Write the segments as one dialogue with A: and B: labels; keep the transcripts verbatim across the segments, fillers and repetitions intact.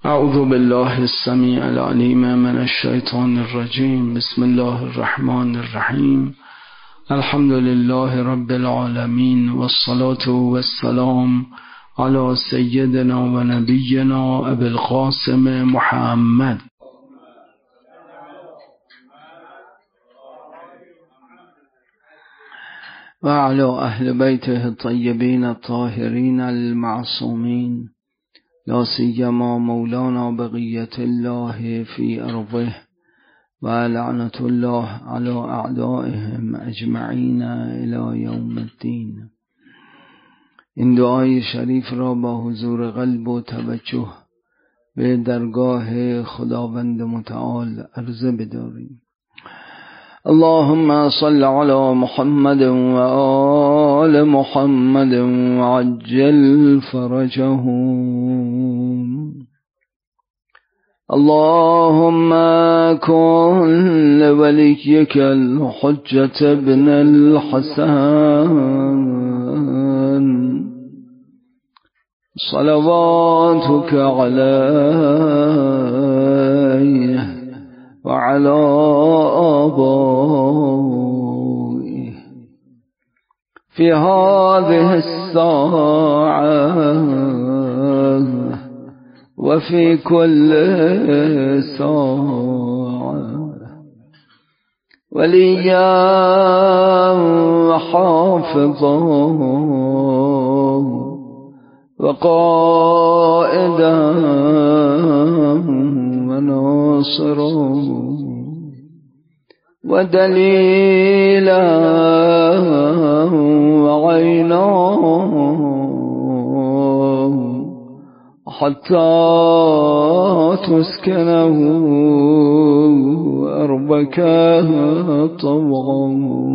A: اعوذ بالله السمیع العلیم من الشیطان الرجیم. بسم الله الرحمن الرحیم. الحمد لله رب العالمین والصلاة والسلام علی سیدنا و نبینا ابی القاسم محمد. و علی اهل بیته الطیبین الطاهرین المعصومین، لا سیما مولانا بقیت الله فی ارضه و لعنت الله علی اعدائهم اجمعین الی یوم الدین. این دعای شریف را با حضور قلب و توجه به درگاه خداوند متعال عرضه بداریم. اللهم صل على محمد و آل محمد و عجل فرجهم. اللهم كن لوليك الحجة ابن الحسن صلواتك عليه وعلى آبائه في هذه الساعة وفي كل ساعة، وليا وحافظا وقائدا وناصرا ودليلا وعينا حتى تسكنه أربك طوعا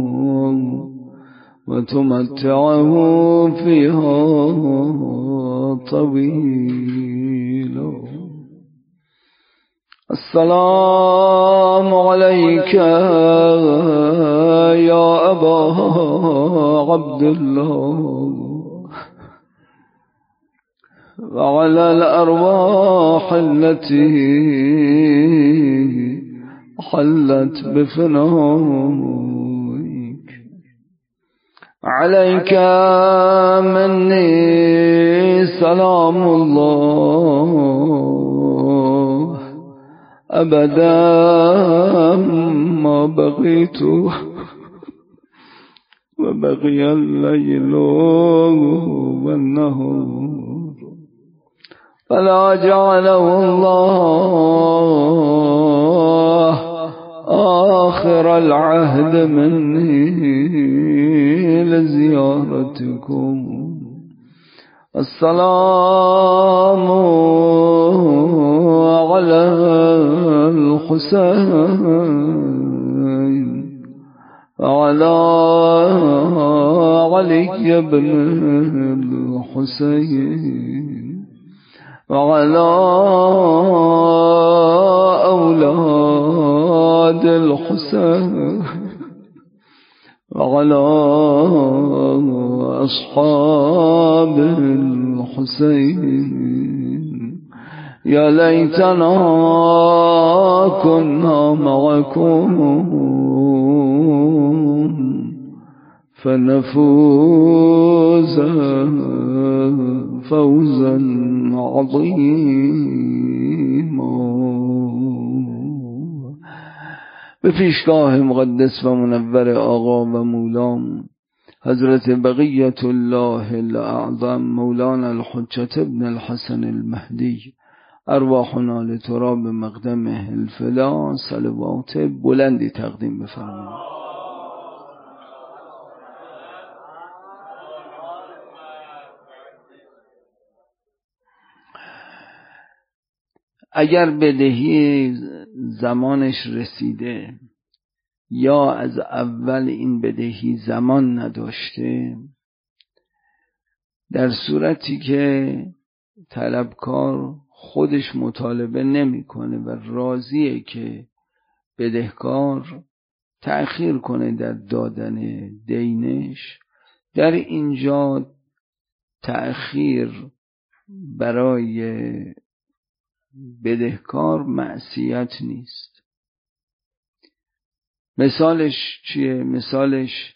A: وتمتعه فيها طويلا. السلام عليك يا أبا عبد الله وعلى الأرواح التي حلت بفنائك. عليك مني سلام الله أبدا ما بقيت وبقي الليل والنهار، فلا جعله الله آخر العهد مني لزيارتكم. السلام على الحسين وعلى علي بن الحسين وعلى أولاد الحسين وعلى أصحاب الحسين. يا ليتنا كنا معكم فنفوز فوزا عظيما. به پیشگاه مقدس و منور آقا و مولام حضرت بقیت الله الاعظم مولانا الحجة ابن الحسن المهدی، ارواحنا لتراب مقدمه الفدا صلوات بلندی تقدیم بفرمایید. اگر بدهی زمانش رسیده یا از اول این بدهی زمان نداشته، در صورتی که طلبکار خودش مطالبه نمیکنه و راضیه که بدهکار تأخیر کنه در دادن دینش، در اینجا تأخیر برای بدهکار معصیت نیست. مثالش چیه؟ مثالش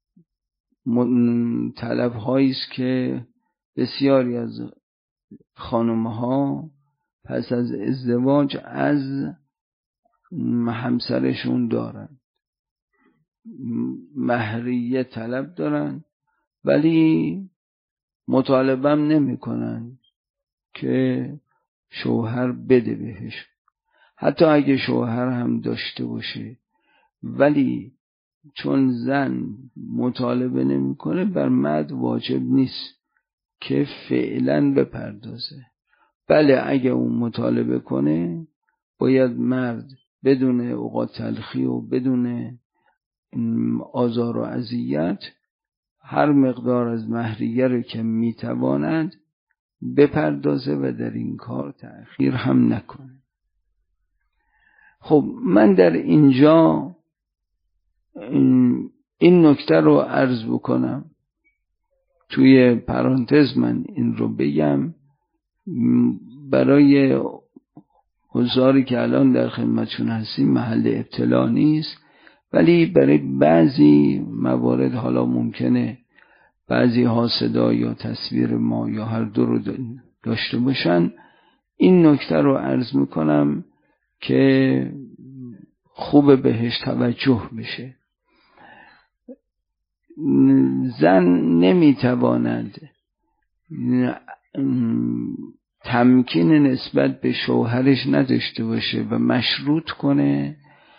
A: طلب هایی است که بسیاری از خانم‌ها پس از ازدواج از همسرشون دارن، مهریه طلب دارن ولی مطالبم نمی کنن که شوهر بده بهش. حتی اگه شوهر هم داشته باشه ولی چون زن مطالبه نمی کنه بر مرد واجب نیست که فعلا بپردازه. بله اگه اون مطالبه کنه باید مرد بدون اوقات تلخی و بدون آزار و اذیت هر مقدار از مهریه رو که میتواند بپردازه و در این کار تأخیر هم نکنه. خب من در اینجا این نکته رو عرض بکنم، توی پرانتز من این رو بگم برای حضاری که الان در خدمتشون هستیم محل ابتلا نیست، ولی برای بعضی موارد حالا ممکنه بعضی ها صدا یا تصویر ما یا هر دو رو داشته باشن. این نکته رو عرض میکنم که خوب بهش توجه بشه. زن نمیتواند تمکین نسبت به شوهرش نداشته باشه و مشروط کنه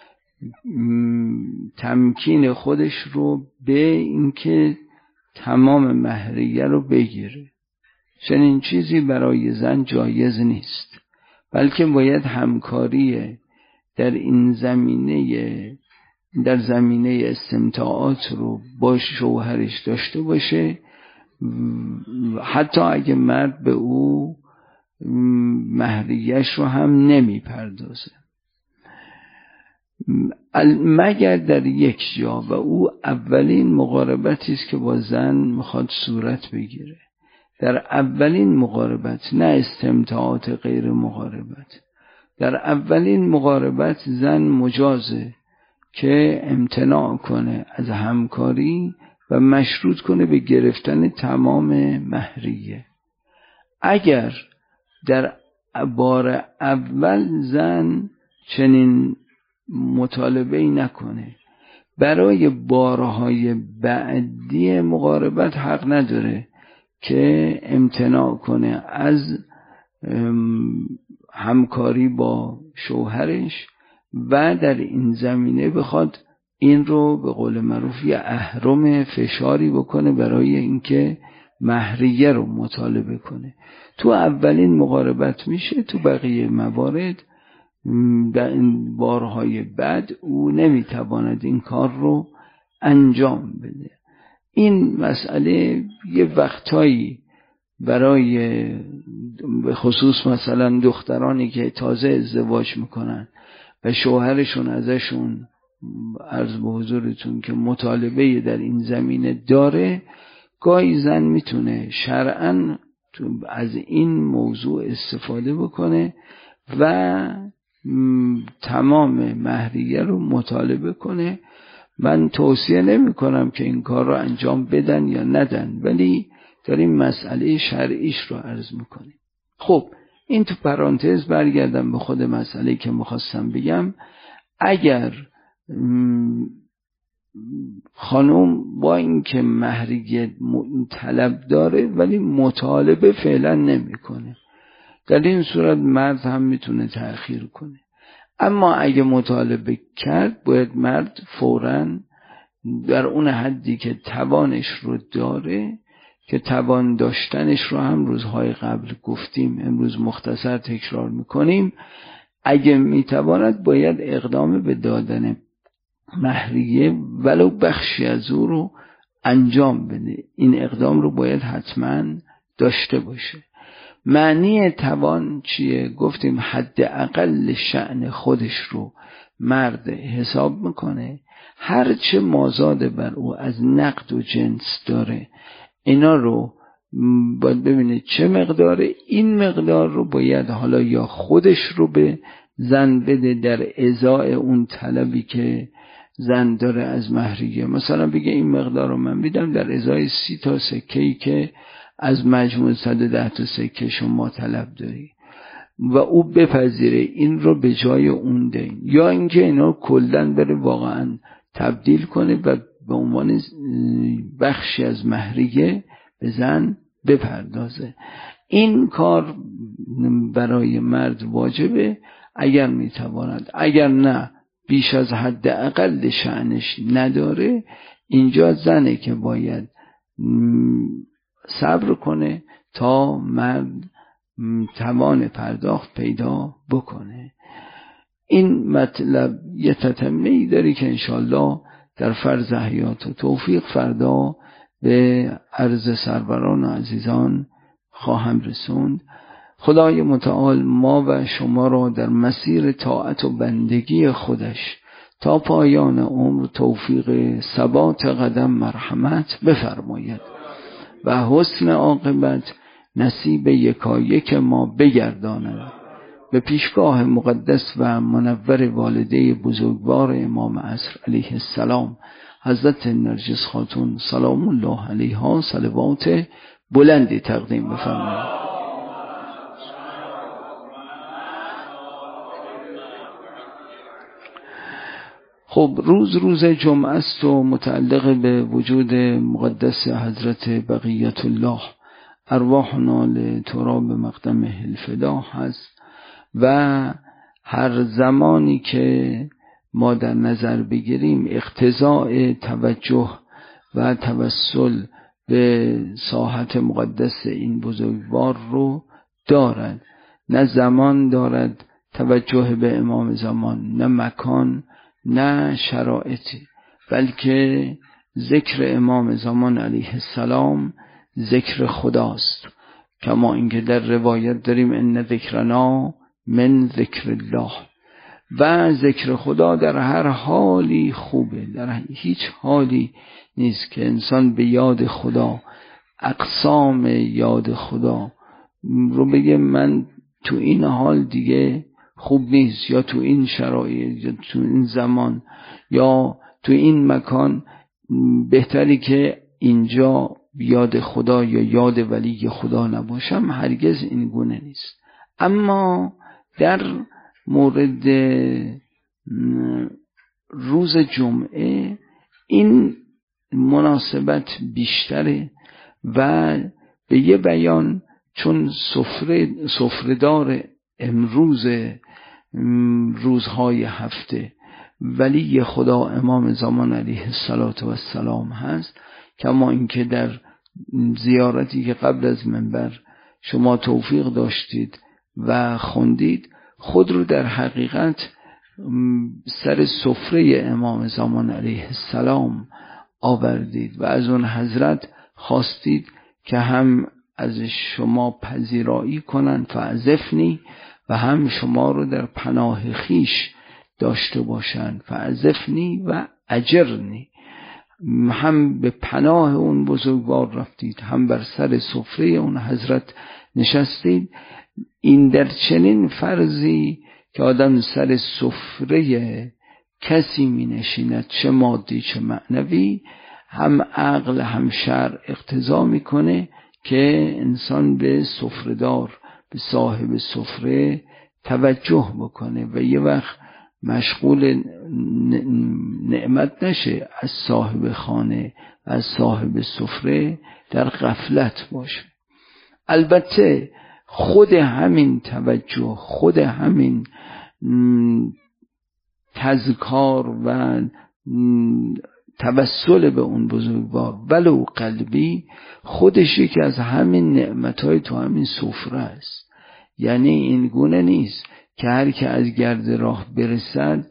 A: تمکین خودش رو به اینکه تمام مهریه رو بگیره. چنین چیزی برای زن جایز نیست، بلکه باید همکاری در این زمینه در زمینه استمتاعات رو با شوهرش داشته باشه، حتی اگه مرد به او مهریه‌اش رو هم نمی پردازه، مگر در یک جا و او اولین مقاربتی است که با زن میخواد صورت بگیره. در اولین مقاربت، نه استمتاعات غیر مقاربت، در اولین مقاربت زن مجازه که امتناع کنه از همکاری و مشروط کنه به گرفتن تمام مهریه. اگر در بار اول زن چنین مطالبه‌ای نکنه، برای بارهای بعدی مقاربت حق نداره که امتناع کنه از همکاری با شوهرش و در این زمینه بخواد این رو به قول معروف یه اهرم فشاری بکنه برای اینکه مهریه رو مطالبه کنه. تو اولین مقاربت میشه، تو بقیه موارد در این بارهای بعد او نمیتواند این کار رو انجام بده. این مسئله یه وقتایی برای به خصوص مثلا دخترانی که تازه ازدواج میکنن و شوهرشون ازشون عرض به حضورتون که مطالبه در این زمینه داره، گاهی زن میتونه شرعاً از این موضوع استفاده بکنه و تمام مهریه رو مطالبه کنه. من توصیه نمی کنم که این کار رو انجام بدن یا ندن، ولی داریم مسئله شرعیش رو عرض میکنیم. خب این تو پرانتز برگردم به خود مسئله که میخواستم بگم. اگر خانم با اینکه مهریه طلب داره ولی مطالبه فعلا نمیکنه، در این صورت مرد هم میتونه تأخیر کنه. اما اگه مطالبه کرد باید مرد فوراً در اون حدی که توانش رو داره، که توان داشتنش رو هم روزهای قبل گفتیم، امروز مختصر تکرار میکنیم، اگه میتواند باید اقدام به دادن مهریه ولو بخشی از او رو انجام بده. این اقدام رو باید حتما داشته باشه. معنی توان چیه؟ گفتیم حد اقل شأن خودش رو مرد حساب میکنه، هرچه مازاد بر او از نقد و جنس داره اینا رو باید ببینه چه مقداره. این مقدار رو باید حالا یا خودش رو به زن بده در ازای اون طلبی که زن داره از مهریه. مثلا بگه این مقدار رو من میدم در ازای سی تا سکه‌ای که از مجموع صد و ده تا سکه شما طلب داری و او بپذیره این رو به جای اون دین، یا اینکه اینا رو کلن بره واقعا تبدیل کنه و به عنوان بخشی از مهریه به زن بپردازه. این کار برای مرد واجبه اگر میتواند. اگر نه بیش از حد اقل شأنش نداره، اینجا زنه که باید صبر کنه تا مرد توان پرداخت پیدا بکنه. این مطلب یه تتمه‌ای داری که انشالله در فرض حیات و توفیق فردا به عرض سروران و عزیزان خواهم رسوند. خدای متعال ما و شما را در مسیر طاعت و بندگی خودش تا پایان عمر توفیق ثبات قدم مرحمت بفرماید و حسن عاقبت نصیب یکایک ما بگرداند. به پیشگاه مقدس و منور والده بزرگوار امام عصر علیه السلام حضرت نرجس خاتون سلام الله علیها صلوات بلندی تقدیم بفرمایید. خب روز روز جمعه است و متعلق به وجود مقدس حضرت بقیت الله ارواحنا لتراب مقدم الفدا هست و هر زمانی که ما در نظر بگیریم اقتضاء توجه و توسل به ساحت مقدس این بزرگوار رو دارد. نه زمان دارد توجه به امام زمان، نه مکان، نه شرایطی، بلکه ذکر امام زمان علیه السلام ذکر خداست. کما اینکه در روایت داریم ان ذکرنا من ذکر الله، و ذکر خدا در هر حالی خوبه. در هیچ حالی نیست که انسان به یاد خدا، اقسام یاد خدا رو بگه من تو این حال دیگه خوب نیست، یا تو این شرایط، یا تو این زمان، یا تو این مکان بهتری که اینجا یاد خدا یا یاد ولی خدا نباشم. هرگز این گونه نیست. اما در مورد روز جمعه این مناسبت بیشتره و به یه بیان چون سفره سفره‌دار امروز روزهای هفته ولی خدا امام زمان علیه السلام هست، کما اینکه در زیارتی که قبل از منبر شما توفیق داشتید و خوندید، خود رو در حقیقت سر سفره امام زمان علیه السلام آوردید و از اون حضرت خواستید که هم از شما پذیرایی کنند فعزفنی، و هم شما رو در پناه خیش داشته باشند فعزفنی و اجرنی. هم به پناه اون بزرگوار رفتید، هم بر سر سفره اون حضرت نشستید. این در چنین فرضی که آدم سر سفره کسی می نشیند، چه مادی چه معنوی، هم عقل هم شرع اقتضا میکنه که انسان به سفره‌دار، به صاحب سفره توجه بکنه و یه وقت مشغول نعمت نشه، از صاحب خانه و از صاحب سفره در غفلت باشه. البته خود همین توجه، خود همین تذکار و توسل به اون بزرگوار ولو قلبی خودش یکی از همین نعمتهای تو همین سفره است. یعنی این گونه نیست که هر که از گرد راه برسد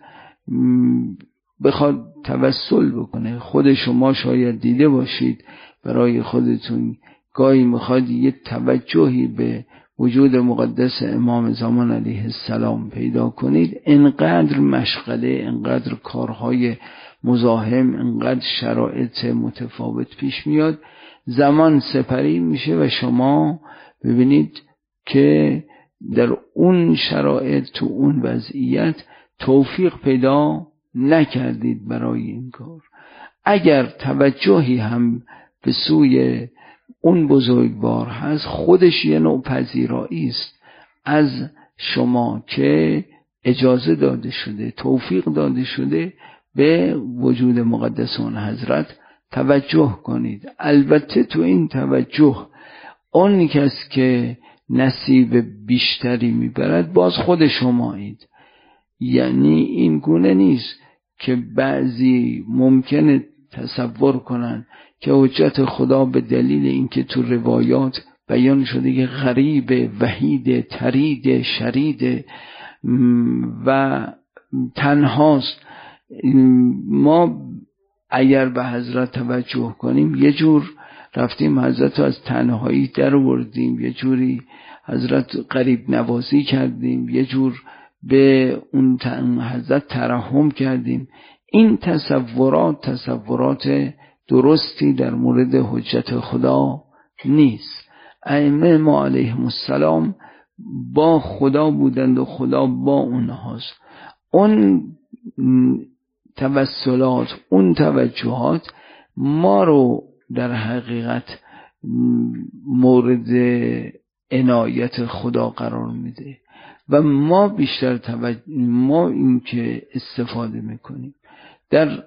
A: بخواد توسل بکنه. خود شما شاید دیده باشید برای خودتون گاهی میخواد یه توجهی به وجود مقدس امام زمان علیه السلام پیدا کنید، انقدر مشغله، انقدر کارهای مزاحم، انقدر شرایط متفاوت پیش میاد زمان سپری میشه و شما ببینید که در اون شرایط تو اون وضعیت توفیق پیدا نکردید برای این کار. اگر توجهی هم به سوی اون بزرگوار هست، خودش یه نوع پذیرایی است از شما که اجازه داده شده، توفیق داده شده به وجود مقدس اون حضرت توجه کنید. البته تو این توجه اون کس که نصیب بیشتری میبرد باز خود شمایید. یعنی این گونه نیست که بعضی ممکنه تصور کنن که حجت خدا به دلیل اینکه تو روایات بیان شده که غریب، وحید، ترید، شرید و تنهاست، ما اگر به حضرت توجه کنیم یه جور رفتیم حضرت رو از تنهایی در آوردیم، یه جوری حضرت غریب نوازی کردیم، یه جور به اون حضرت ترحم کردیم. این تصورات تصورات درستی در مورد حجت خدا نیست. ائمه ما علیهم السلام با خدا بودند و خدا با اونهاست. اون توسلات، اون توجهات ما رو در حقیقت مورد عنایت خدا قرار میده و ما بیشتر توجه ما این که استفاده میکنیم در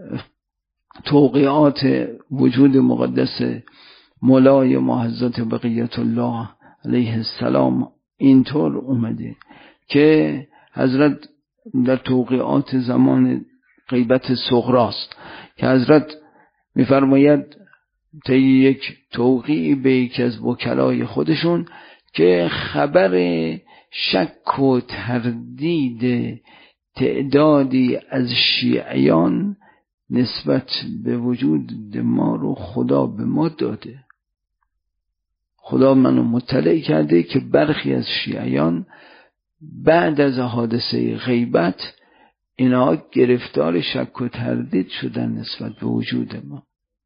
A: توقیعات وجود مقدس مولای ما حضرت بقیت الله علیه السلام اینطور اومده که حضرت در توقیعات زمان غیبت صغراست که حضرت میفرماید طی یک توقیع به یکی از وکلای خودشون که خبر شک و تردید تعدادی از شیعیان نسبت به وجود ما رو خدا به ما داده. خدا منو مطلع کرده که برخی از شیعیان بعد از حادثه غیبت اینا گرفتار شک و تردید شدن نسبت به وجود ما.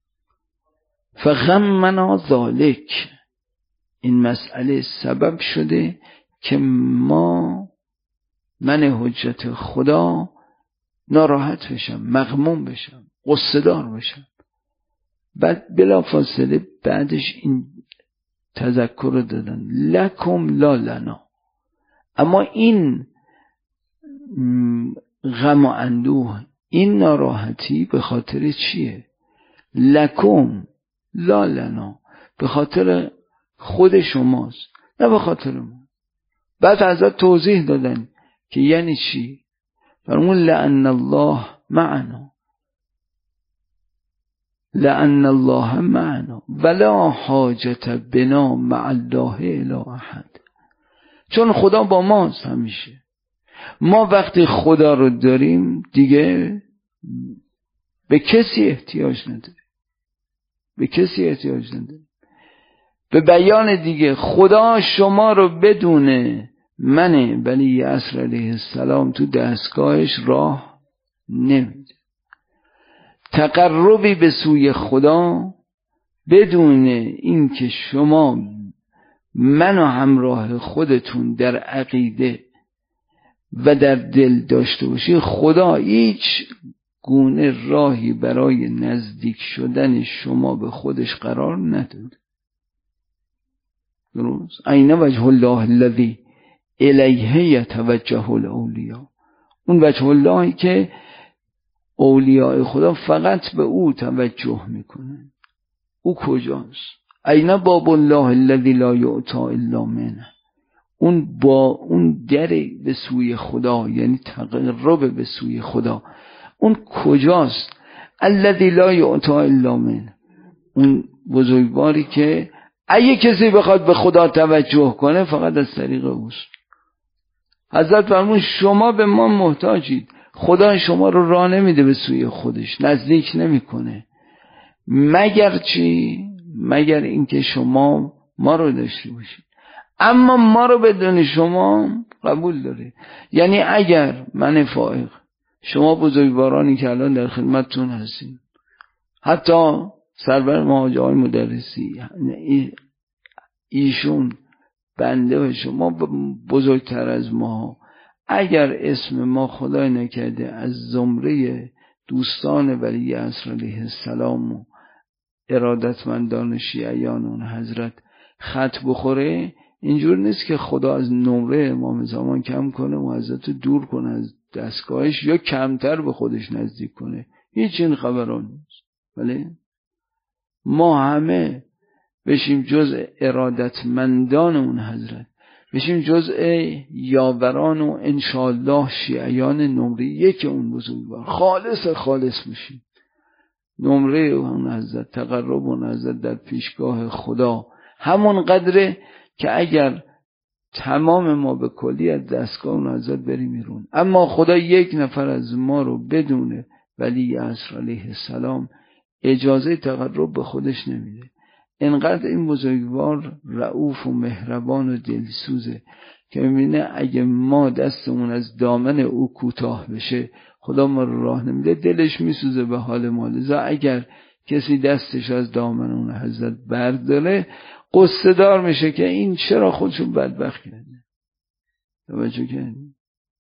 A: فغمنا ذالک، این مسئله سبب شده که ما من حجت خدا ناراحت بشم، مغموم بشم، غصه دار بشم. بعد بلا فاصله بعدش این تذکر رو دادن لکم لا لنا. اما این غم و اندوه، این ناراحتی به خاطر چیه؟ لکم لا لنا، به خاطر خود شماست نه به خاطر ما. بعد حضرت توضیح دادن که یعنی چی؟ فرمون لأن الله معنا، لأن الله معنا ولا حاجت بنا مع الله الی احد. چون خدا با ماست همیشه. ما وقتی خدا رو داریم دیگه به کسی احتیاج نداریم، به کسی احتیاج نداریم. به بیان دیگه خدا شما رو بدونه من ولی عصر علیه السلام تو دستگاهش راه نمیده. تقربی به سوی خدا بدون این که شما منو همراه خودتون در عقیده و در دل داشته باشی، خدا هیچ گونه راهی برای نزدیک شدن شما به خودش قرار نداده. درست؟ این وجه الله الذی الیه یتوجه الاولیاء، اون وجه اللهی که اولیاء خدا فقط به او توجه میکنن. او کجاست؟ این باب الله الذی لا یعطی الا منه، اون با اون در به سوی خدا، یعنی تقرب به سوی خدا، اون کجاست؟ الذی لا یعطی الا منه، اون بزرگواری که اگه کسی بخواد به خدا توجه کنه فقط از طریق اوست. حضرت فرمون شما به ما محتاجید، خدا شما رو راه نمیده به سوی خودش، نزدیک نمیکنه، مگر چی؟ مگر اینکه شما ما رو داشته باشید. اما ما رو بدون شما قبول داره. یعنی اگر من فائق، شما بزرگوارانی که الان در خدمتتون هستین، حتی سرور ما حاجی آقای مدرسی، ایشون بنده و شما بزرگتر از ما، اگر اسم ما خدای نکرده از زمره دوستان ولی عصر علیه السلام و ارادتمندان شیعیان اون حضرت خط بخوره، اینجور نیست که خدا از نمره امام زمان کم کنه و حضرت دور کنه از دستگاهش یا کمتر به خودش نزدیک کنه. هیچ این خبران نیست. ولی ما همه بشیم جزء ارادتمندان اون حضرت، بشیم جزء یاوران و انشاءالله شیعیان نمره یک اون بزرگوار، خالص خالص بشیم. نمره اون حضرت، تقرب اون حضرت در پیشگاه خدا همون قدره که اگر تمام ما به کلی از دستگاه اون حضرت بریم بیرون. اما خدا یک نفر از ما رو بدونه ولی عصر علیه السلام اجازه تقرب به خودش نمیده. اینقدر این بزرگوار رؤوف و مهربان و دلسوزه که میبینه اگه ما دستمون از دامن او کوتاه بشه خدا ما رو راه نمیده، دلش میسوزه به حال ما. لذا اگر کسی دستش از دامن اون حضرت برداره قصه دار میشه که این چرا خودشون بدبخت کرده. توجه کردید؟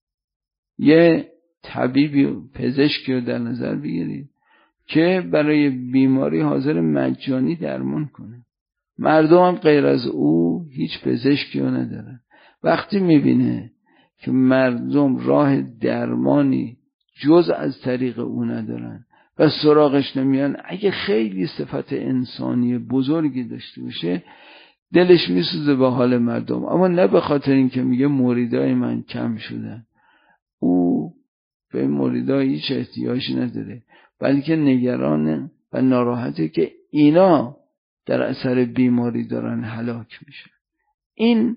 A: یه طبیبی و پزشکی رو در نظر بگیرید که برای بیماری حاضر مجانی درمان کنه. مردم هم غیر از او هیچ پزشکی رو ندارن. وقتی میبینه که مردم راه درمانی جز از طریق او ندارن و سراغش نمیان، اگه خیلی صفت انسانی بزرگی داشته باشه دلش میسوزه به حال مردم، اما نه به خاطر این که میگه مریدای من کم شدن. او به مریدای هیچ احتیاجی نداره، بلکه نگرانه و ناراحته که اینا در اثر بیماری دارن هلاک میشن. این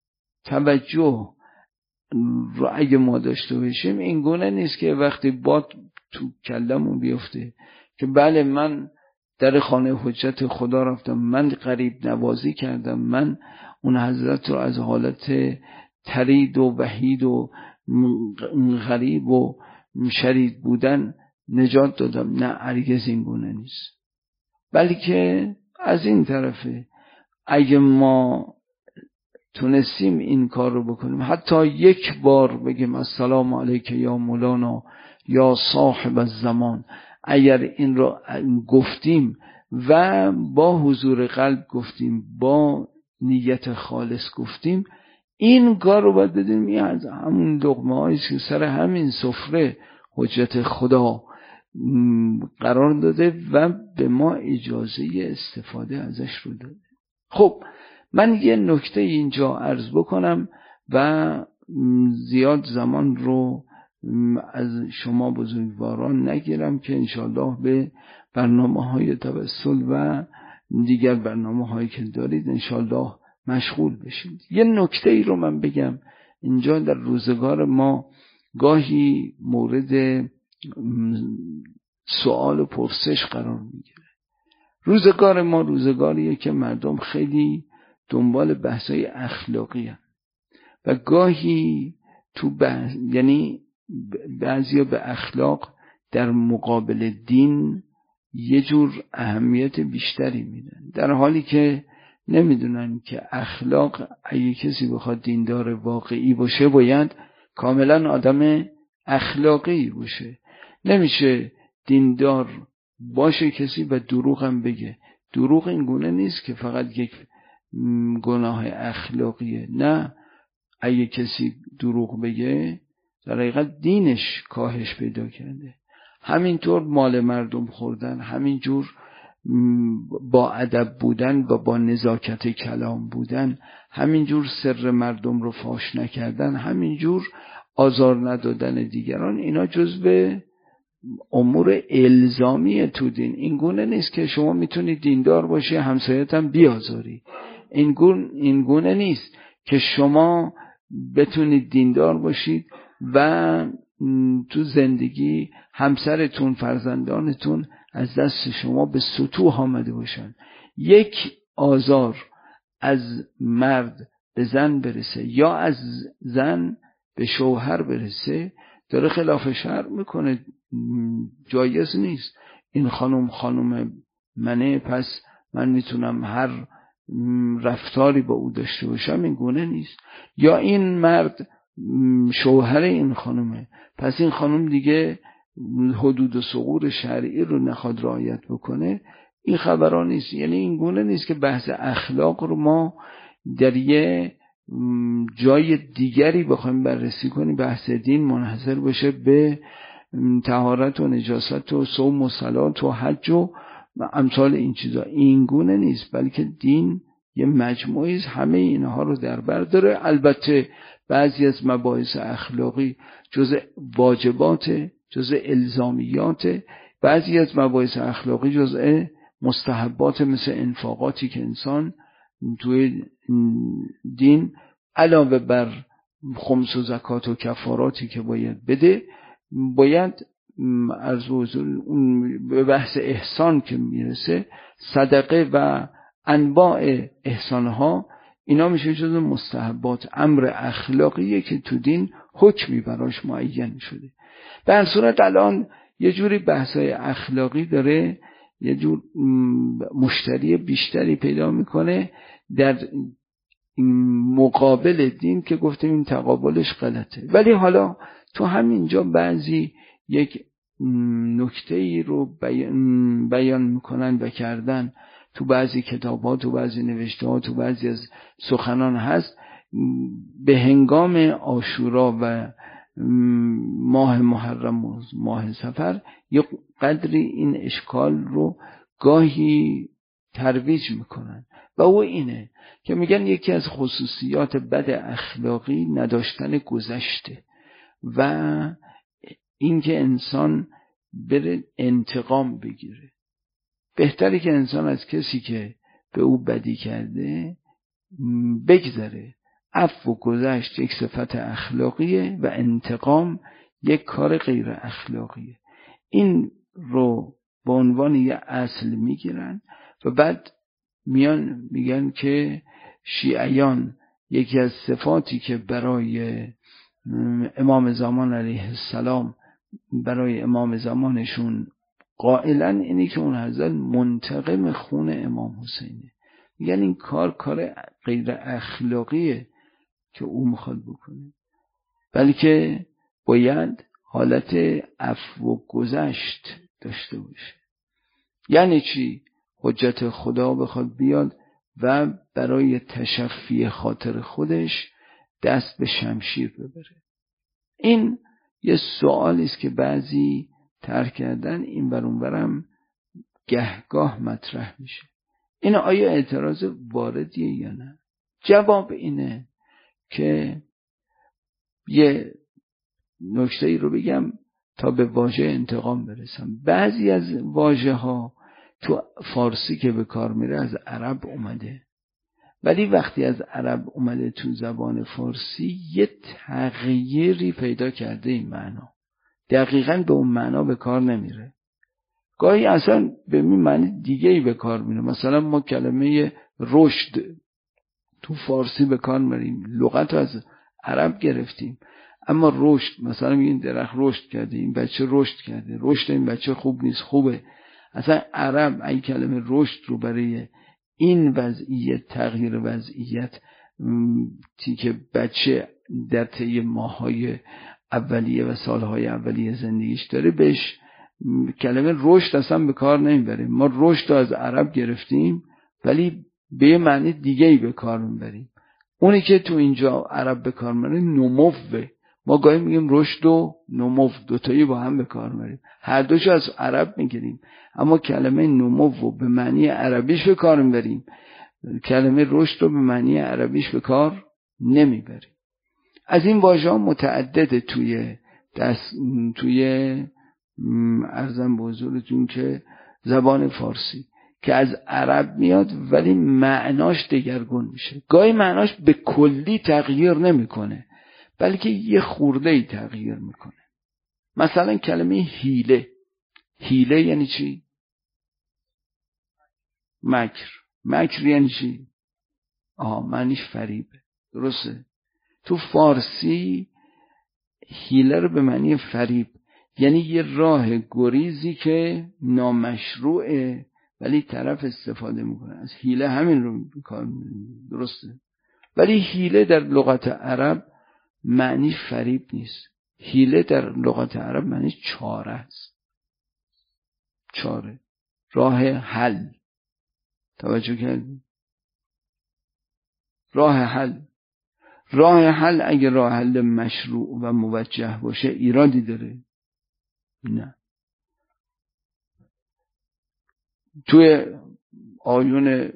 A: توجه رو اگه ما داشته باشیم این گونه نیست که وقتی باد تو کلمون بیفته که بله من در خانه حجت خدا رفتم، من قریب نوازی کردم، من اون حضرت رو از حالت ترید و وحید و غریب و شرید بودن نجات دادم. نه، هرگز این گونه نیست. بلکه از این طرفه اگه ما تونستیم این کار رو بکنیم، حتی یک بار بگیم السلام علیک یا مولانا یا صاحب الزمان، اگر این رو گفتیم و با حضور قلب گفتیم، با نیت خالص گفتیم، این کار رو باید بدیم این از همون لقمه هایی که سر همین سفره حجت خدا قرار داده و به ما اجازه استفاده ازش رو داده. خب من یه نکته اینجا عرض بکنم و زیاد زمان رو از شما بزرگواران نگیرم که انشالله به برنامه های توسل و دیگر برنامه هایی که دارید انشالله مشغول بشید. یه نکته ای رو من بگم اینجا، در روزگار ما گاهی مورد سوال و پرسش قرار میگیره. روزگار ما روزگاریه که مردم خیلی دنبال بحثای اخلاقی هست و گاهی تو بحث، یعنی بعضیا به اخلاق در مقابل دین یه جور اهمیت بیشتری میدن، در حالی که نمیدونن که اخلاق اگه کسی بخواد دیندار واقعی باشه باید کاملا آدم اخلاقی باشه. نمیشه دیندار باشه کسی و دروغ هم بگه. دروغ این گونه نیست که فقط یک گناه اخلاقیه، نه، اگه کسی دروغ بگه در حقیقت دینش کاهش پیدا کرده. همینطور مال مردم خوردن، همینجور با ادب بودن و با نزاکت کلام بودن، همینجور سر مردم رو فاش نکردن، همینجور آزار ندادن دیگران، اینا جزو امور الزامی تو دین. این گونه نیست که شما میتونی دیندار باشی همسایت هم بیازاری. این گونه این گونه نیست که شما بتونید دیندار باشید و تو زندگی همسرتون، فرزندانتون از دست شما به سطوح آمده باشن. یک آزار از مرد به زن برسه یا از زن به شوهر برسه داره خلاف شرع میکنه، جایز نیست. این خانم خانم منه، پس من میتونم هر رفتاری با او داشته باشم. این گونه نیست. یا این مرد شوهر این خانومه، پس این خانوم دیگه حدود و ثغور شرعی رو نخواد رعایت بکنه. این خبرها نیست. یعنی این گونه نیست که بحث اخلاق رو ما در یه جای دیگری بخوایم بررسی کنیم، بحث دین منحصر بشه به طهارت و نجاست و صوم و صلات و حج و امثال این چیزا. این گونه نیست، بلکه دین یه مجموعی است همه اینها رو در بر داره. البته بعضی از مباحث اخلاقی جزء واجبات، جزء الزامیات، بعضی از مباحث اخلاقی جزء مستحبات، مثل انفاقاتی که انسان توی دین علاوه بر خمس و زکات و کفاراتی که باید بده، باید از به بحث احسان که میرسه، صدقه و انواع احسانها، اینا میشه جزو مستحبات، امر اخلاقیه که تو دین حکمی براش معین شده. به هر صورت الان یه جوری بحثای اخلاقی داره یه جور مشتری بیشتری پیدا میکنه در مقابل دین که گفتیم این تقابلش غلطه. ولی حالا تو همینجا بعضی یک نکته ای رو بیان, بیان میکنن و کردن تو بعضی کتاب‌ها، تو بعضی نوشته‌ها، تو بعضی از سخنان هست. به هنگام عاشورا و ماه محرم و ماه صفر یه قدری این اشکال رو گاهی ترویج میکنن و او اینه که میگن یکی از خصوصیات بد اخلاقی نداشتن گذشته و اینکه انسان بره انتقام بگیره. بهتره که انسان از کسی که به او بدی کرده بگذره. عفو و گذشت یک صفت اخلاقیه و انتقام یک کار غیر اخلاقیه. این رو به عنوان یه اصل میگیرن و بعد میان میگن که شیعیان یکی از صفاتی که برای امام زمان علیه السلام برای امام زمانشون قائلن اینی که اون حضرت منتقم خون امام حسینه. میگن این کار کار غیر اخلاقیه که او میخواد بکنه، بلکه باید حالت عفو و گذشت داشته باشه. یعنی چی؟ حجت خدا بخواد بیاد و برای تشفی خاطر خودش دست به شمشیر ببره. این یه سوالی است که بعضی ترک کردن، این بر اون برم گهگاه مطرح میشه. این آیا اعتراض واردیه یا نه؟ جواب اینه که یه نکته ای رو بگم تا به واژه انتقام برسم. بعضی از واژه ها تو فارسی که به کار میره از عرب اومده، ولی وقتی از عرب اومده تو زبان فارسی یه تغییری پیدا کرده این معنا، دقیقاً به اون معنا به کار نمیره. گاهی اصلا به این معنی دیگه ای به کار میره. مثلا ما کلمه رشد تو فارسی به کار میریم، لغت رو از عرب گرفتیم، اما رشد مثلا این درخت رشد کرده، این بچه رشد کرده، رشد این بچه خوب نیست، خوبه. اصلا عرب این کلمه رشد رو برای این وضعیت، تغییر وضعیت تی که بچه در طی ماه‌های اولیه و سالهای اولیه زندگیش داره، بهش کلمه رشد اصلا به کار نمیبریم. ما رشد رو از عرب گرفتیم ولی به معنی دیگه ای به کار میبریم. اونی که تو اینجا عرب به کار میبره نموه. ما گاهی میگیم رشد و نمو دوتایی با هم به کار میبریم، هر دوشو از عرب میگیریم، اما کلمه نمو به معنی عربیش به کار میبریم، کلمه رشد رو به معنی عربیش به کار نمیبریم. از این واژه ها متعدده توی دست توی عرضم به حضورتون که زبان فارسی که از عرب میاد ولی معناش دگرگون میشه. گاهی معناش به کلی تغییر نمیکنه بلکه یه خورده‌ای تغییر میکنه. مثلا کلمه حیله، حیله یعنی چی؟ مکر. مکر یعنی چی؟ آها، معنیش فریبه. درسته؟ تو فارسی حیله رو به معنی فریب، یعنی یه راه گریزی که نامشروعه و ولی طرف استفاده میکنه از حیله، همین رو کار میکنه. درسته؟ ولی حیله در لغت عرب معنی فریب نیست. حیله در لغت عرب معنی چاره است. چاره، راه حل. توجه کردید؟ راه حل. راه حل اگه راه حل مشروع و موجه باشه ایرادی داره؟ نه. توی آیون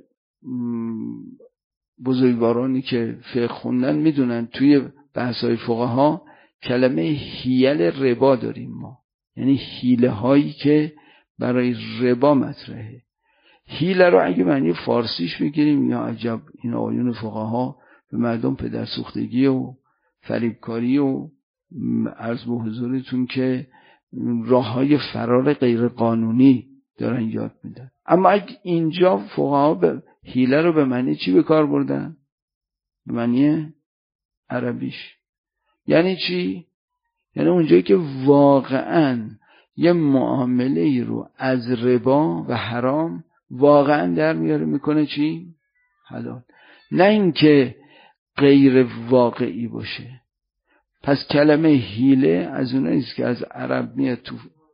A: بزرگوارانی که فقه خوندن میدونن توی بحث‌های فقها کلمه حیل ربا داریم ما، یعنی حیله هایی که برای ربا مطرحه. حیله رو اگه معنی فارسیش بگیریم، یا عجب این آیون فقها به مردم پدرسوختگی و فریبکاری و عرض به حضورتون که راههای فرار غیر قانونی دارن یاد میدن. اما اگه اینجا فقها به حیله رو به معنی چی به کار بردن؟ به معنی عربیش. یعنی چی؟ یعنی اونجایی که واقعاً یه معامله ای رو از ربا و حرام واقعاً در میاره میکنه چی؟ حلال. نه اینکه غیر واقعی باشه. پس کلمه حیله از اوناییست که از عرب میاد تو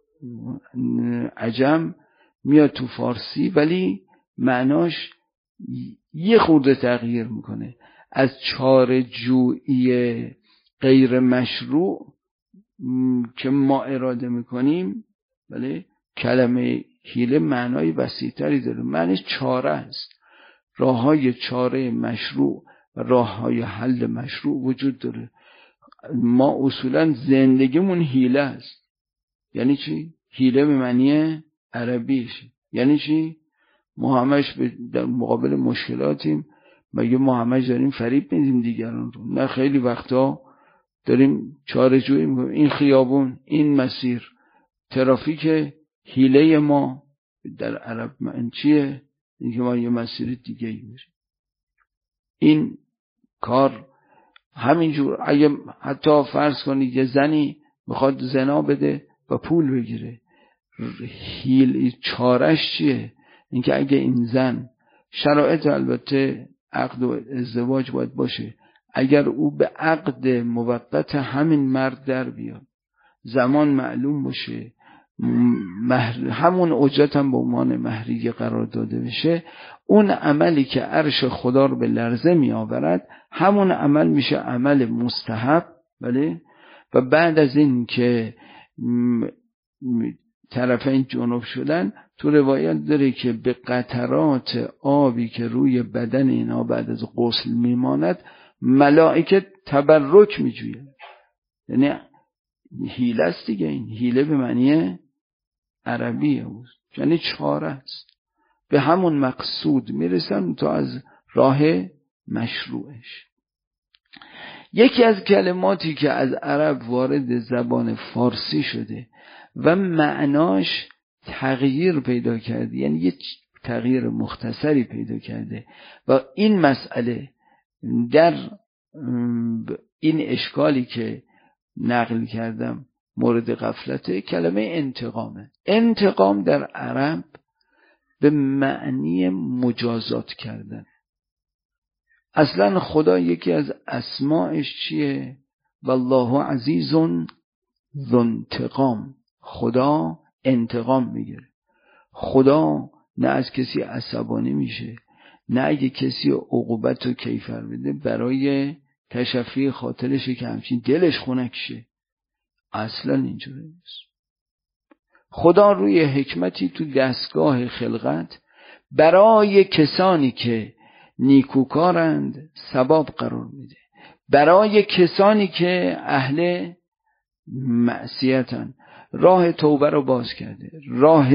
A: عجم، میاد تو فارسی، ولی معناش یه خورده تغییر میکنه. از چاره جویی غیر مشروع که ما اراده میکنیم، بله، کلمه حیله معنای وسیع‌تری داره. معنیش چاره است. راههای چاره مشروع و راههای حل مشروع وجود داره. ما اصولا زندگیمون حیله است. یعنی چی؟ حیله به معنی عربیش یعنی چی؟ ما همش در مقابل مشکلاتیم، مگه ما همش داریم فریب میدیم دیگران رو؟ نه، خیلی وقتا داریم چاره جویی میکنیم. این خیابون، این مسیر، ترافیک حیله ما در عرب معنی چیه؟ اینکه ما یه مسیر دیگه ای میریم. این کار همینجور اگه حتی فرض کنید یه زنی میخواد زنا بده و پول بگیره، حیل چارش چیه؟ اینکه اگه این زن شرایط البته عقد و ازدواج باید باشه، اگر او به عقد موقت همین مرد در بیاد، زمان معلوم باشه، مهر همون اجرت هم به عنوان مهریه قرار داده بشه، اون عملی که عرش خدا رو به لرزه می آورد همون عمل میشه عمل مستحب. بله. و بعد از این که طرفین جنوب شدن، تو روایت داره که به قطرات آبی که روی بدن اینا بعد از غسل میماند ملائکه تبرک میجوید. یعنی حیله است دیگه. این حیله به معنی عربیه، یعنی چاره است. به همون مقصود میرسن تا از راه مشروعش. یکی از کلماتی که از عرب وارد زبان فارسی شده و معناش تغییر پیدا کرده، یعنی یه تغییر مختصری پیدا کرده، و این مسئله در این اشکالی که نقل کردم مورد غفلته، کلمه انتقامه. انتقام در عرب به معنی مجازات کردن. اصلا خدا یکی از اسمائش چیه؟ والله عزیز ذو انتقام. خدا انتقام میگیره. خدا نه از کسی عصبانی میشه، نه اگه کسی عقوبت رو کیفر بده برای تشفی خاطرشه که همچین دلش خنک شه. اصلا اینجوری نیست. خدا روی حکمتی تو دستگاه خلقت برای کسانی که نیکوکارند ثواب قرار میده، برای کسانی که اهل معصیتن راه توبه رو باز کرده، راه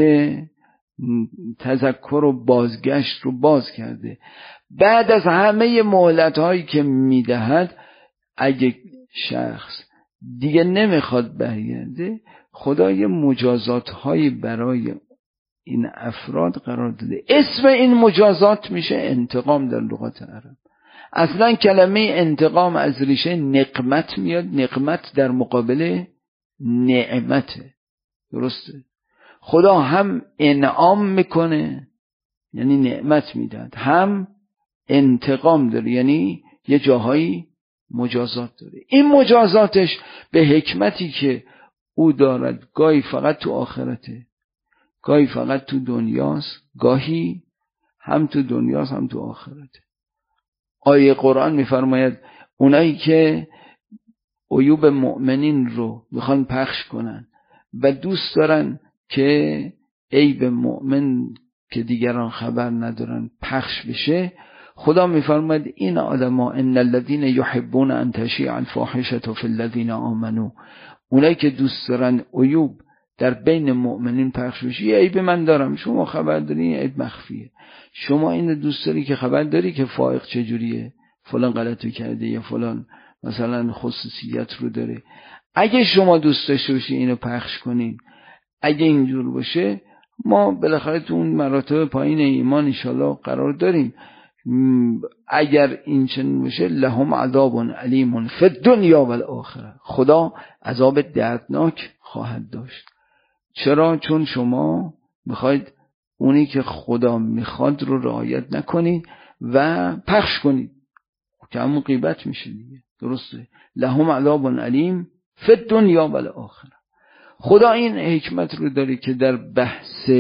A: تذکر و بازگشت رو باز کرده. بعد از همه مهلت هایی که میدهد، اگه شخص دیگه نمیخواد برگرده، خدا یه مجازات هایی برای این افراد قرار داده. اسم این مجازات میشه انتقام در لغت عرب. اصلا کلمه انتقام از ریشه نقمت میاد. نقمت در مقابل نعمته. درسته؟ خدا هم انعام میکنه یعنی نعمت میدهد، هم انتقام داره، یعنی یه جاهایی مجازات داره. این مجازاتش به حکمتی که او دارد گاهی فقط تو آخرته، گاهی فقط تو دنیاست، گاهی هم تو دنیاست هم تو آخرته. آیه قرآن میفرماید اونایی که عیوب مؤمنین رو میخوان پخش کنن و دوست دارن که عیب مؤمن که دیگران خبر ندارن پخش بشه، خدا میفرماید این آدما ان الذين يحبون ان تشيع الفاحشه في الذين آمنوا، اونایی که دوست دارن عیوب در بین مؤمنین پخش بشه. یه عیب من دارم، شما خبر داری، این عیب مخفیه. شما اینو دوست داری که خبر داری که فائق چجوریه، فلان غلطو کرده یا فلان مثلا خصوصیت رو داره. اگه شما دوست داشته باشی اینو پخش کنین، اگه اینجور باشه، ما بالاخره تو اون مراتب پایین ایمان ان شاءالله قرار داریم. اگر این چنین باشه لهم عذاب علیم فی الدنیا و الاخره، خدا عذاب دردناک خواهد داشت. چرا؟ چون شما میخواید اونی که خدا میخواد رو رعایت نکنید و پخش کنید که همون غیبت میشه دیگه. درسته؟ لهم عذاب علیم فی الدنیا و الاخره. خدا این حکمت رو داره که در بحث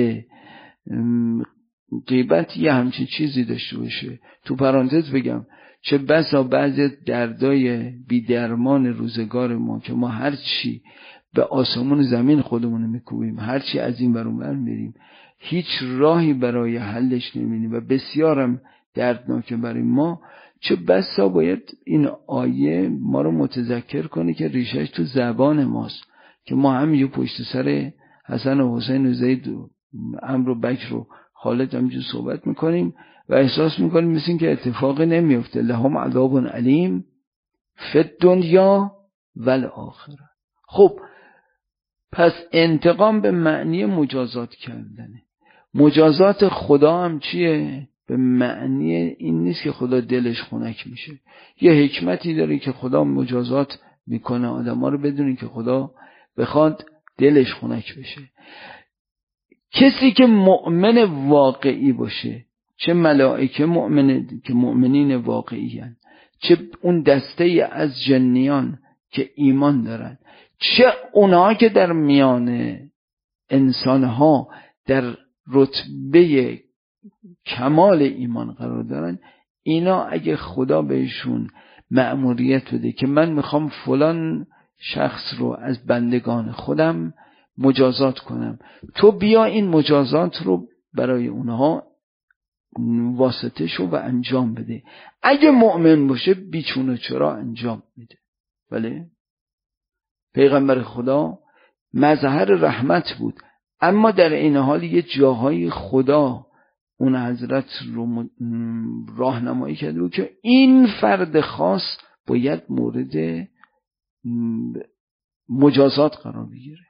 A: غیبت یه همچین چیزی داشته باشه. تو پرانتز بگم چه بسا بعضی دردای بی‌درمان روزگار ما که ما هر چی به آسمون زمین خودمون میکوبیم، هر چی از این ور اون ور میریم، هیچ راهی برای حلش نمیبینیم و بسیارم دردناکه برای ما. چه بسا باید این آیه ما رو متذکر کنه که ریشش تو زبان ماست، که ما هم یه پشت سر حسن و حسین و زید و عمرو و بکر و خالد همجور صحبت میکنیم و احساس میکنیم مثل این که اتفاقی نمیفته. لهم عذاب علیم فی الدنیا و الاخره. خب پس انتقام به معنی مجازات کردنه. مجازات خدا هم چیه؟ به معنی این نیست که خدا دلش خنک میشه. یه حکمتی داره که خدا مجازات میکنه آدم ها رو بدونی که خدا بخواد دلش خنک بشه. کسی که مؤمن واقعی باشه، چه ملائکه مؤمنه که مؤمنین واقعی هن، چه اون دسته از جنیان که ایمان دارن، چه اونها که در میان انسانها در رتبه کمال ایمان قرار دارن، اینا اگه خدا بهشون مأموریت بده که من میخوام فلان شخص رو از بندگان خودم مجازات کنم، تو بیا این مجازات رو برای اونها واسطه شو و انجام بده. اگه مؤمن باشه بیچونه چرا انجام میده. بله پیغمبر خدا مظهر رحمت بود، اما در این حال یه جاهای خدا اون حضرت رو راهنمایی کرده بود که این فرد خاص باید مورد مجازات قرار بگیره.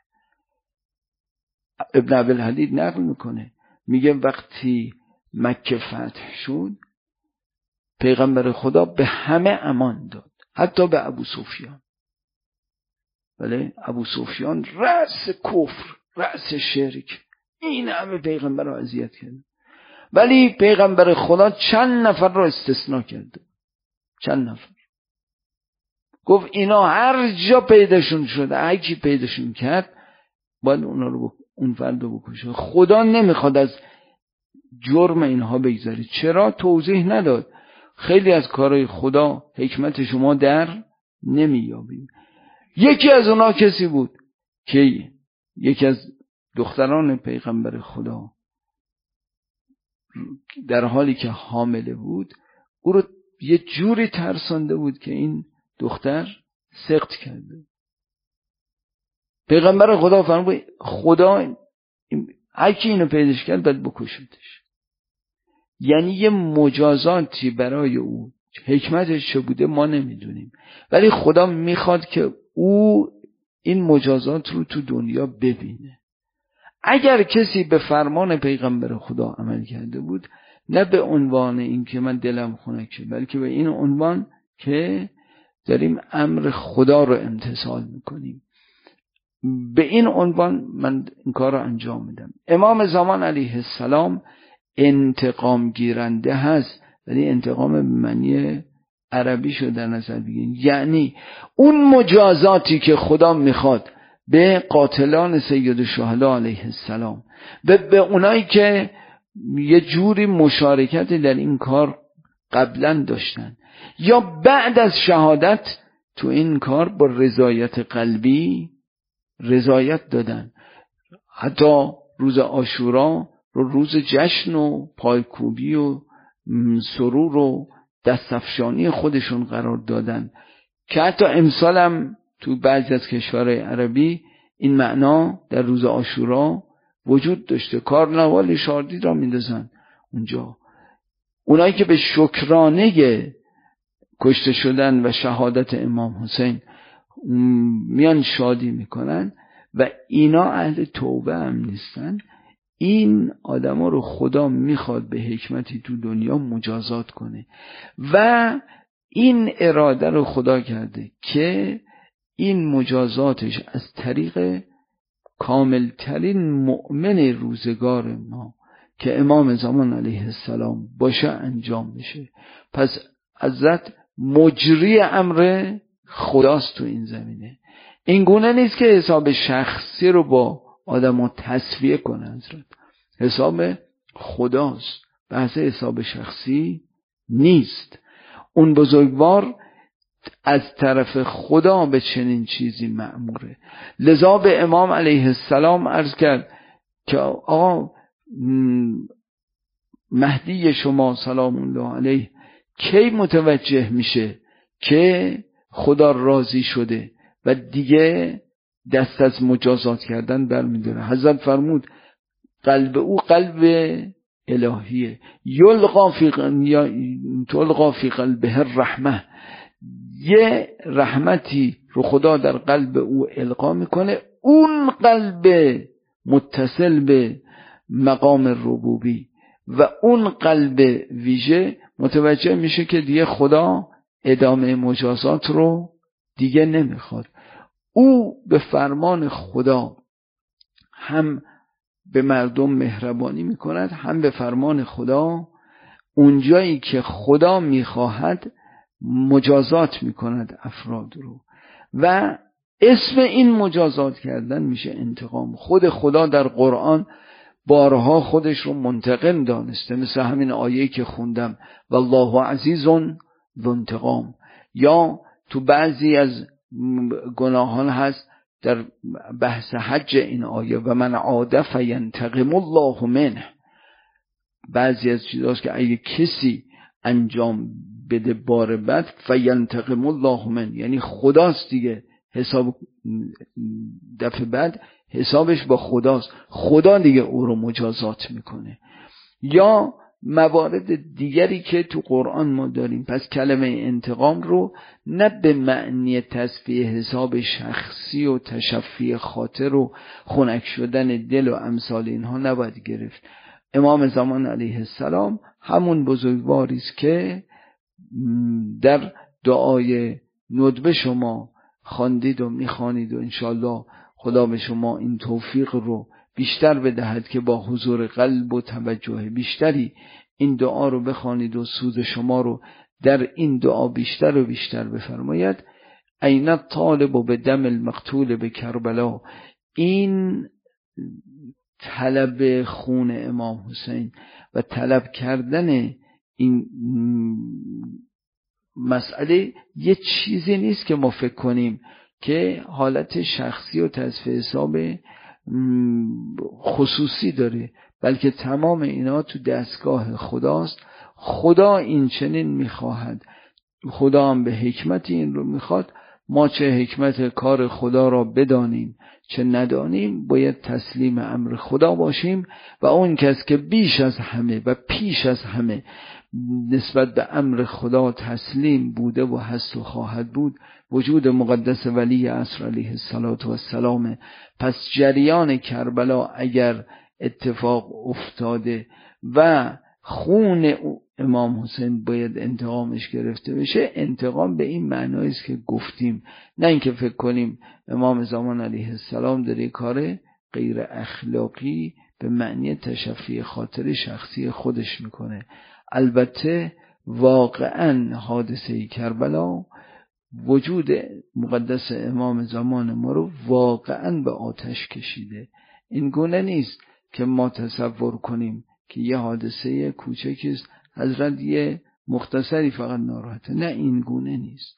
A: ابن عبدالحدید نقل میکنه، میگه وقتی مکه فتح شد پیغمبر خدا به همه امان داد، حتی به ابو سفیان. بله ابو سفیان رأس کفر، رأس شرک، این همه پیغمبر رو اذیت کرد، ولی پیغمبر خدا چند نفر رو استثناء کرده. چند نفر گفت اینا هر جا پیداشون شده، هر کی پیداشون کرد باید اونا رو بک... اون فرد رو بکشه. خدا نمیخواد از جرم اینها بگذاره. چرا؟ توضیح نداد. خیلی از کارهای خدا حکمت شما در نمیابیم. یکی از اونا کسی بود که یکی از دختران پیغمبر خدا در حالی که حامله بود او رو یه جوری ترسانده بود که این دختر سقط کرده. پیغمبر خدا فرمود خدا هر کی اینو پیداش کرد باید بکشتش. یعنی یه مجازاتی برای او، حکمتش چه بوده ما نمیدونیم، ولی خدا میخواد که او این مجازات رو تو دنیا ببینه. اگر کسی به فرمان پیغمبر خدا عمل کرده بود، نه به عنوان این که من دلم خنک شد، بلکه به این عنوان که داریم امر خدا رو امتثال میکنیم، به این عنوان من این کار رو انجام میدم. امام زمان علیه السلام انتقام گیرنده هست، ولی انتقام به معنی عربی شو در نظر بگیرین، یعنی اون مجازاتی که خدا میخواد به قاتلان سید الشهدا علیه السلام، به, به اونایی که یه جوری مشارکت در این کار قبلا داشتن یا بعد از شهادت تو این کار با رضایت قلبی رضایت دادن، حتی روز عاشورا رو روز جشن و پایکوبی و سرور و دستفشانی خودشون قرار دادن که حتی امسال هم تو بعضی از کشورهای عربی این معنا در روز عاشورا وجود داشته، کارناوال شادی را میندازن اونجا. اونایی که به شکرانه کشته شدن و شهادت امام حسین میان شادی میکنن و اینا اهل توبه هم نیستن، این آدما رو خدا میخواد به حکمتی تو دنیا مجازات کنه و این اراده رو خدا کرده که این مجازاتش از طریق کاملترین مؤمن روزگار ما که امام زمان علیه السلام باشه انجام میشه. پس حضرت مجری امر خداست تو این زمینه. این گونه نیست که حساب شخصی رو با آدم ها تصفیه کنه، حضرت حساب خداست، بحث حساب شخصی نیست. اون بزرگوار از طرف خدا به چنین چیزی مأموره. لذا به امام علیه السلام عرض کرد که آقا مهدی شما سلام الله علیه کی متوجه میشه که خدا راضی شده و دیگه دست از مجازات کردن برمیداره؟ حضرت فرمود قلب او قلب الهیه، یلقا فی تلقا فی قلبه الرحمه، یه رحمتی رو خدا در قلب او القا میکنه، اون قلب متصل به مقام ربوبی و اون قلب ویژه متوجه میشه که دیگه خدا ادامه مجازات رو دیگه نمیخواد. او به فرمان خدا هم به مردم مهربانی میکند، هم به فرمان خدا اونجایی که خدا میخواهد مجازات میکند افراد رو و اسم این مجازات کردن میشه انتقام. خود خدا در قرآن بارها خودش رو منتقم دانسته، مثل همین آیه‌ای که خوندم والله عزیز ذو انتقام، یا تو بعضی از گناهان هست در بحث حج این آیه و من عاد فینتقم الله منه. بعضی از چیزاست که اگه کسی انجام بده بار بعد فینتقم الله منه، یعنی خداست دیگه، حساب دفعه بعد حسابش با خداست، خدا دیگه او رو مجازات میکنه. یا موارد دیگری که تو قرآن ما داریم. پس کلمه انتقام رو نه به معنی تصفیه حساب شخصی و تشفی خاطر و خنک شدن دل و امثال اینها نباید گرفت. امام زمان علیه السلام همون بزرگواری است که در دعای ندبه شما خواندید و میخوانید و انشالله خدا به شما این توفیق رو بیشتر بدهد که با حضور قلب و توجه بیشتری این دعا رو بخوانید و سود شما رو در این دعا بیشتر و بیشتر بفرماید. این طالب به دم المقتول به کربلا، این طلب خون امام حسین و طلب کردن این مسئله یه چیزی نیست که ما فکر کنیم که حالت شخصی و تصفیه حساب خصوصی داره، بلکه تمام اینا تو دستگاه خداست. خدا این چنین میخواهد، خدا هم به حکمت این رو میخواد. ما چه حکمت کار خدا را بدانیم چه ندانیم، باید تسلیم امر خدا باشیم و اون کس که بیش از همه و پیش از همه نسبت به امر خدا تسلیم بوده و هست و خواهد بود وجود مقدس ولی عصر علیه السلام. پس جریان کربلا اگر اتفاق افتاده و خون امام حسین باید انتقامش گرفته بشه، انتقام به این معنی است که گفتیم، نه اینکه فکر کنیم امام زمان علیه السلام داره کار غیر اخلاقی به معنی تشفی خاطر شخصی خودش میکنه. البته واقعا حادثه کربلا وجود مقدس امام زمان ما رو واقعا به آتش کشیده. این گونه نیست که ما تصور کنیم که یه حادثه کوچکی است، حضرت یه مختصری فقط ناراحته. نه، این گونه نیست.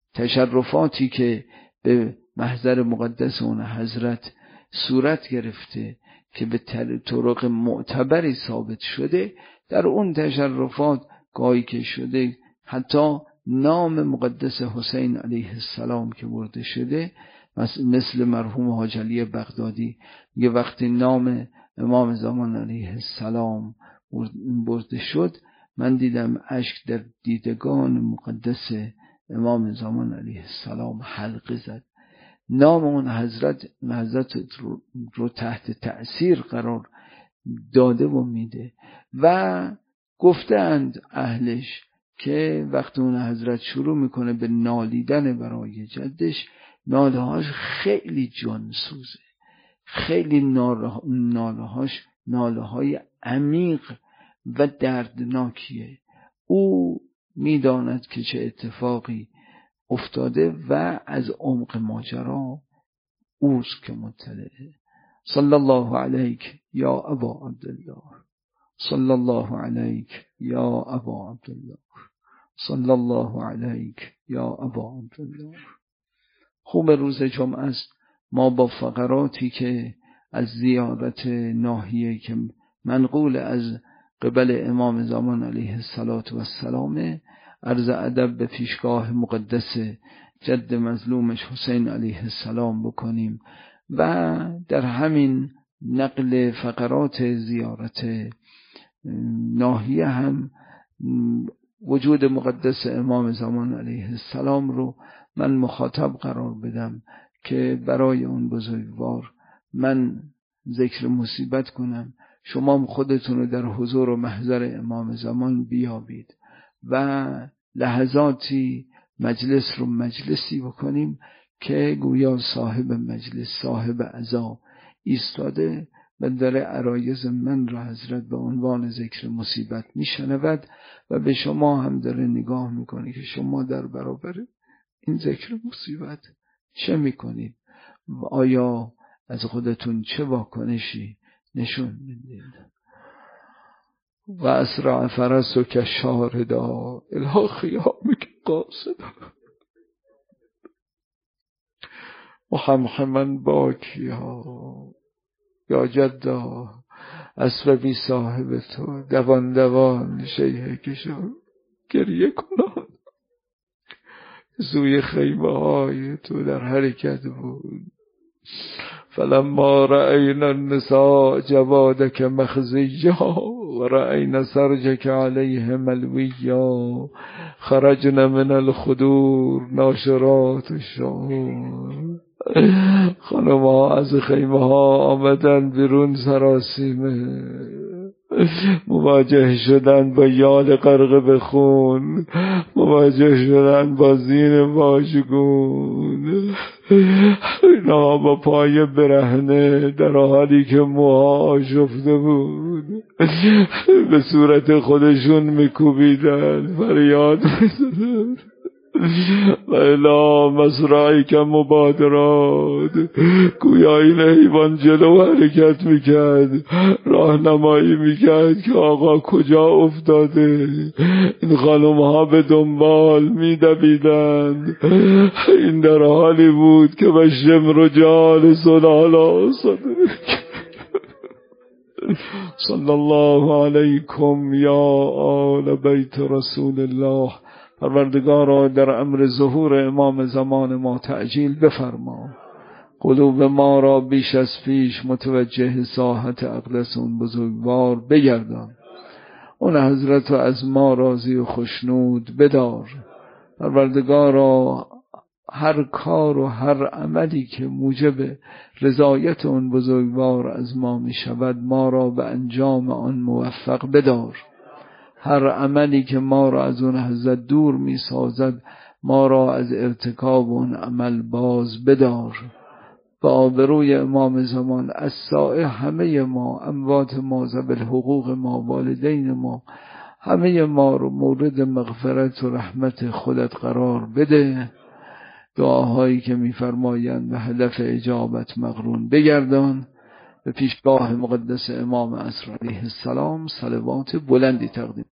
A: تشرفاتی که به محضر مقدس اون حضرت صورت گرفته که به طرق معتبری ثابت شده، در اون تشرفات گاهی که شده حتی نام مقدس حسین علیه السلام که برده شده، مثل مرحوم حاج علی بغدادی یه وقتی نام امام زمان علیه السلام برده شد، من دیدم اشک در دیدگان مقدس امام زمان علیه السلام حلقه زد. نام اون حضرت حضرت رو, رو تحت تأثیر قرار داده و میده. و گفتند اهلش که وقتی اون حضرت شروع میکنه به نالیدن برای جدش، نالهاش خیلی جانسوزه، خیلی نالهاش نالههای عمیق و دردناکیه. او میداند که چه اتفاقی افتاده و از عمق ماجرا اوست که مطلعه. صلی الله علیک یا ابا عبدالله، صلی الله علیک یا ابا عبدالله، صلی الله علیک یا ابا عبدالله. خوب روز جمعه است ما با فقراتی که از زیارت ناحیه که منقول از قبل امام زمان علیه السلام عرض ادب به پیشگاه مقدس جد مظلومش حسین علیه السلام بکنیم و در همین نقل فقرات زیارت ناحیه هم وجود مقدس امام زمان علیه السلام رو من مخاطب قرار بدم که برای اون بزرگوار من ذکر مصیبت کنم. شما خودتون رو در حضور و محضر امام زمان بیابید و لحظاتی مجلس رو مجلسی بکنیم که گویا صاحب مجلس، صاحب عزا ایستاده و داره عرایض من را حضرت به عنوان ذکر مصیبت میشنود و به شما هم داره نگاه میکنه که شما در برابر این ذکر مصیبت چه میکنید و آیا از خودتون چه واکنشی نشون میدید. و اسرع فرسو که شاردا الها خیامک قاصدا محمد باکیا یا جدا اسببی صاحب تو دوان دوان شیه کشان گریه کنان. سوی خیمه های تو در حرکت بود. فلما رأینا النساء جوادك مخزيا ورأينا سرجك عليه ملويا خرجنا من الخدور ناشرات الشعور. خانم ها از خیمه ها آمدن بیرون سراسیمه، مواجه شدن با یال غرق به خون، مواجه شدن با زین واژگون، اینا با پای برهنه در حالی که موها آشفته بود به صورت خودشون میکوبیدن، فریاد میزدن و الا مصرعی که مبادرات. گویا این حیوان جلو حرکت میکرد، راهنمایی میکرد که آقا کجا افتاده. این خانم ها به دنبال میدویدند. این در حالی بود که به شمر و جال سلالا صدق. صلی الله علیکم یا آل بیت رسول الله. پروردگارا در امر ظهور امام زمان ما تعجیل بفرما. قلوب ما را بیش از پیش متوجه ساحت اقدس اون بزرگوار بگردان. اون حضرت از ما راضی و خشنود بدار. پروردگارا هر کار و هر عملی که موجب رضایت اون بزرگوار از ما می شود ما را به انجام آن موفق بدار. هر عملی که ما را از اون حضرت دور می سازد ما را از ارتکاب اون عمل باز بدار. به آبروی امام زمان السائه همه ما، اموات ما، ذوی الحقوق ما، والدین ما، همه ما رو مورد مغفرت و رحمت خودت قرار بده. دعاهایی که می‌فرمایند به هدف اجابت مقرون بگردان. به پیشگاه مقدس امام عصر علیه السلام صلوات بلندی تقدیم